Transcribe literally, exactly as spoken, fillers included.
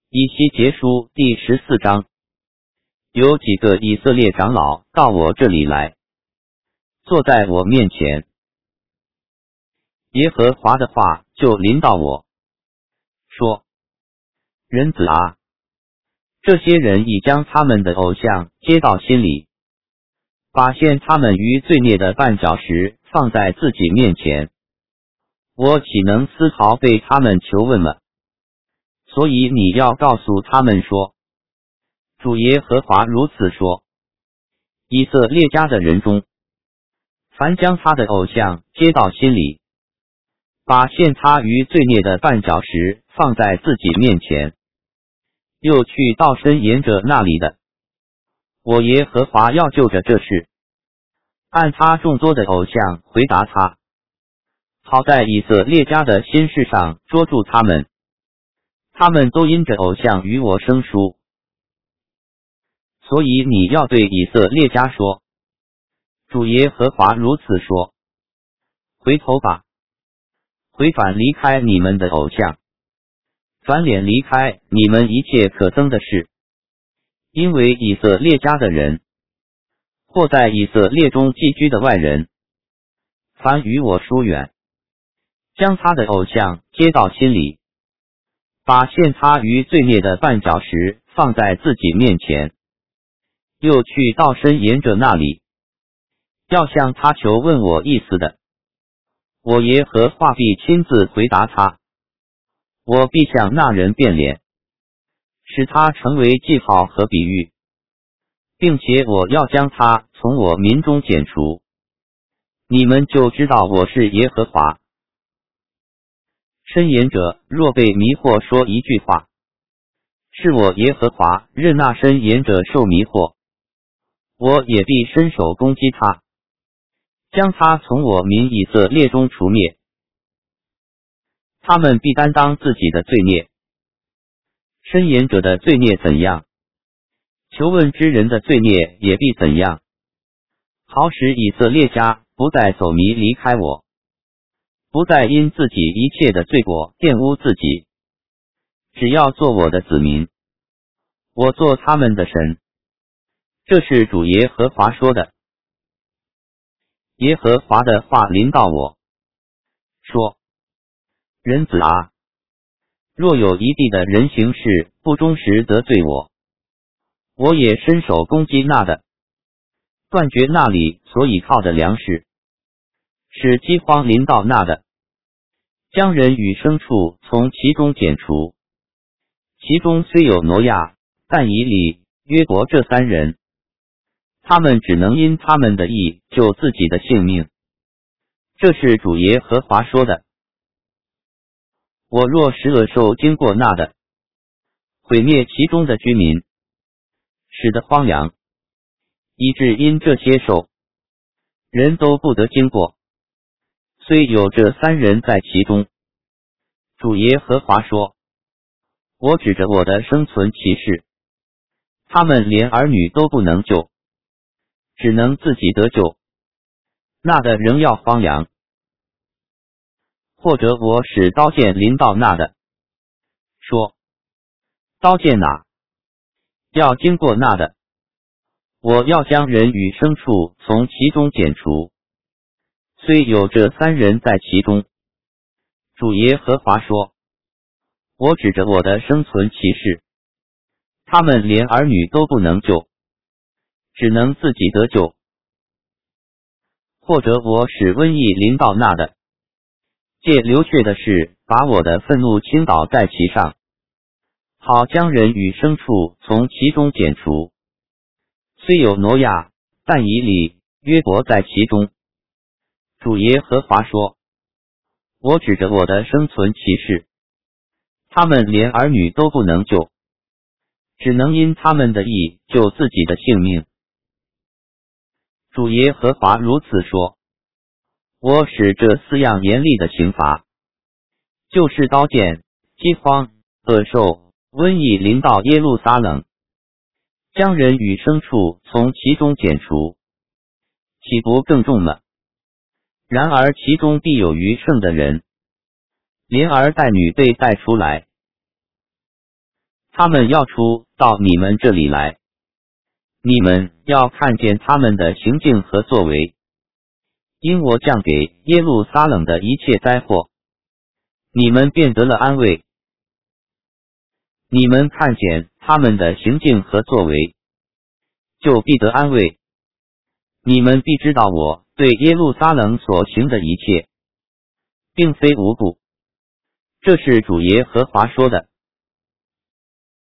以西结书第十四章，有几个以色列长老到我这里来，坐在我面前。耶和华的话就临到我，说：人子啊，这些人已将他们的偶像接到心里，把陷他们于罪孽的绊脚石放在自己面前，我岂能丝毫被他们求问了？所以你要告诉他们说，主耶和华如此说：以色列家的人中，凡将他的偶像接到心里，把陷他于罪孽的绊脚石放在自己面前，又去到深沿者那里的，我耶和华要就着这事，按他众多的偶像回答他，好在以色列家的心事上捉住他们，他们都因着偶像与我生疏。所以你要对以色列家说，主耶和华如此说：回头吧，回返离开你们的偶像，转脸离开你们一切可憎的事，因为以色列家的人，或在以色列中寄居的外人，凡与我疏远，将他的偶像接到心里，把陷他于罪孽的绊脚石放在自己面前，又去到深沿者那里，要向他求问我意思的，我耶和华必亲自回答他，我必向那人变脸，使他成为记号和比喻，并且我要将他从我民中剪除，你们就知道我是耶和华。深言者若被迷惑说一句话，是我耶和华任那深言者受迷惑，我也必伸手攻击他，将他从我民以色列中除灭。他们必担当自己的罪孽。深言者的罪孽怎样，求问之人的罪孽也必怎样，好使以色列家不再走迷离开我，不再因自己一切的罪过玷污自己，只要做我的子民，我做他们的神。这是主耶和华说的。耶和华的话临到我，说：人子啊，若有一地的人行事不忠实得罪我，我也伸手攻击那的，断绝那里所倚靠的粮食，使饥荒临到那的，将人与牲畜从其中剪除。其中虽有挪亚、但以理、约伯这三人，他们只能因他们的义救自己的性命。这是主耶和华说的。我若使恶兽经过那的，毁灭其中的居民，使得荒凉，以致因这些兽，人都不得经过，虽有这三人在其中，主耶和华说，我指着我的生存奇事，他们连儿女都不能救，只能自己得救，那的仍要荒凉。或者我使刀剑临到那的，说，刀剑哪，要经过那的，我要将人与牲畜从其中剪除，虽有这三人在其中，主耶和华说，我指着我的生存奇事，他们连儿女都不能救，只能自己得救。或者我使瘟疫临到那的，借流血的事把我的愤怒倾倒在其上，好将人与牲畜从其中剪除。虽有挪亚、但以理、约伯在其中，主耶和华说，我指着我的生存奇事，他们连儿女都不能救，只能因他们的义救自己的性命。主耶和华如此说，我使这四样严厉的刑罚，就是刀剑、饥荒、恶兽、瘟疫临到耶路撒冷，将人与牲畜从其中剪除，岂不更重了？然而其中必有余剩的人，连儿带女被带出来， 他们要出到你们这里来，你们要看见他们的行径和作为，因我降给耶路撒冷的一切灾祸，你们便得了安慰。你们看见他们的行径和作为，就必得安慰。你们必知道我对耶路撒冷所行的一切，并非无故。这是主耶和华说的。